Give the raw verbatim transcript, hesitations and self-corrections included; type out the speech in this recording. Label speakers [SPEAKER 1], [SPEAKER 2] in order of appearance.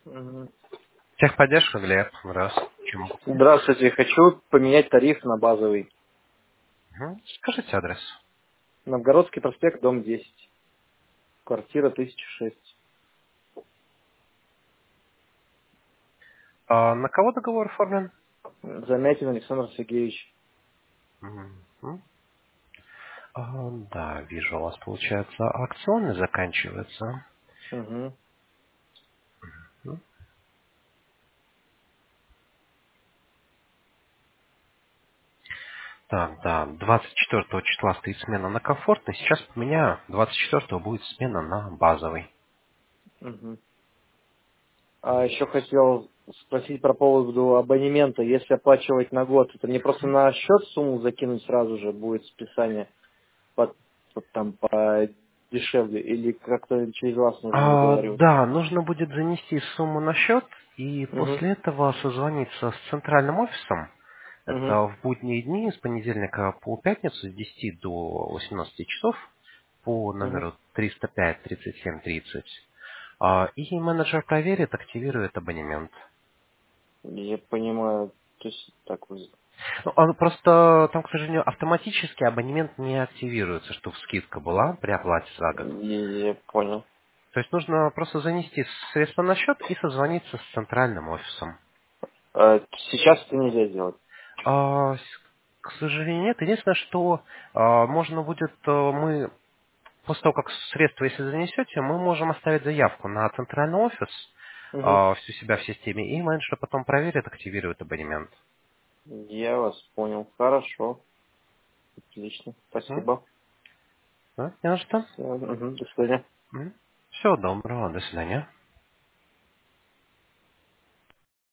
[SPEAKER 1] Мгм.
[SPEAKER 2] Техподдержка, Глеб. Здравствуйте. Чем могу помочь?
[SPEAKER 1] Здравствуйте, хочу поменять тариф на базовый.
[SPEAKER 2] Мгм. Скажите адрес.
[SPEAKER 1] Новгородский проспект, дом десять, квартира тысяча шесть.
[SPEAKER 2] А на кого договор оформлен?
[SPEAKER 1] Замятин Александр Сергеевич.
[SPEAKER 2] Мгм. А, да, вижу, у вас, получается, акционный заканчивается.
[SPEAKER 1] Угу,
[SPEAKER 2] Мгм. Так, да, двадцать четвёртого числа стоит смена на комфортный, сейчас поменяю, двадцать четвёртого будет смена на базовый.
[SPEAKER 1] угу. А еще хотел спросить про поводу абонемента. Если оплачивать на год, это мне просто на счет сумму закинуть сразу же будет списание под, под там по дешевле, или как-то через вас нужно
[SPEAKER 2] А,
[SPEAKER 1] договариваться?
[SPEAKER 2] да, нужно будет занести сумму на счет и
[SPEAKER 1] Угу,
[SPEAKER 2] после этого созвониться с центральным офисом.
[SPEAKER 1] угу,
[SPEAKER 2] Это в будние дни с понедельника по пятницу с десяти до восемнадцати часов по
[SPEAKER 1] угу.
[SPEAKER 2] номеру триста пять тридцать семь тридцать. А, И менеджер проверит, активирует абонемент.
[SPEAKER 1] Я понимаю, то есть так вот.
[SPEAKER 2] Ну, он просто там, к сожалению, автоматически абонемент не активируется, чтобы скидка была при оплате за год.
[SPEAKER 1] Я, я понял.
[SPEAKER 2] То есть нужно просто занести средства на счет и созвониться с центральным офисом.
[SPEAKER 1] А, сейчас это нельзя сделать.
[SPEAKER 2] А, с- к сожалению, нет. Единственное, что а, можно будет, а, мы после того, как средства, если занесете, мы можем оставить заявку на центральный офис,
[SPEAKER 1] Угу.
[SPEAKER 2] а, всю себя в системе, и менеджер потом проверит, активирует абонемент.
[SPEAKER 1] Я вас понял. Хорошо. Отлично.
[SPEAKER 2] М?
[SPEAKER 1] Спасибо.
[SPEAKER 2] Да? Не на что.
[SPEAKER 1] Всё, мгм, до свидания.
[SPEAKER 2] Всего доброго, до свидания.